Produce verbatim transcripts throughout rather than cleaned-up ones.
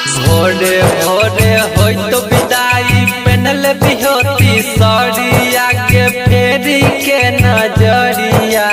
भोरे भोरे होई तो विदाई पहनल बिहोती साड़िया के फेरी के नजरिया।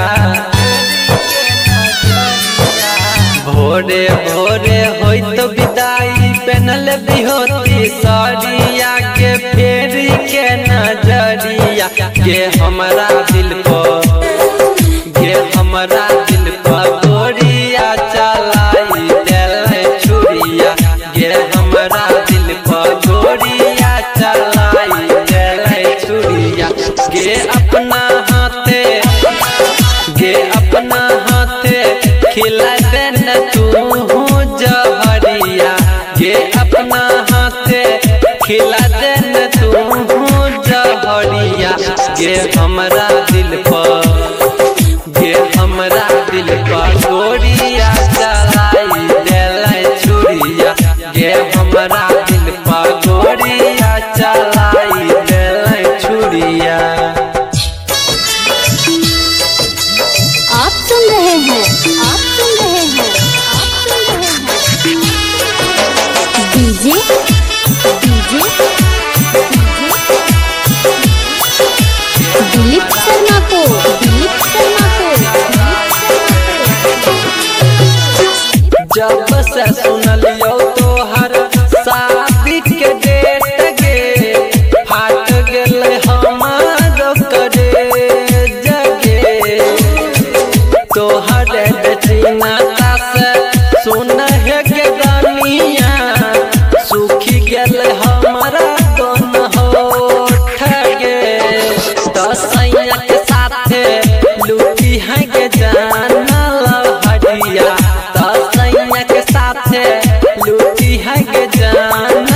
भोरे भोरे होई तो विदाई पहनल बिहोती साड़िया के फेरी के नजरिया। के हमारा दिल को के हमारा दिल पर गोरिया चलाई देले छुरिया। के हमारा दिल पर गोरिया चलाई देले छुरिया। के अपना हाथे के अपना हाथे खिला देन तू जहरिया। के अपना हाथे खिला देन तू जहरिया। के हमरा दिल पर के हमरा दिल पर गोरिया चलाई देले छुरिया। के हमरा दिल पर गोरिया चलाई देले छुरिया। आप सुन रहे हैं आप सुन रहे हैं आप सुन रहे हैं डीजे डीजे दिलीप शर्मा को दिलीप शर्मा को जब से सुनलियो तोहर शादी के डेट गे फाट गेल हमार करे जगे। तोहर बेचीनाता से सुन है के गानिया सूखी गेल हमारा दोनों होठ गे। दसैया के साथे लूटी है के जाना लहरिया। दसैया के साथे लूटी है के जाना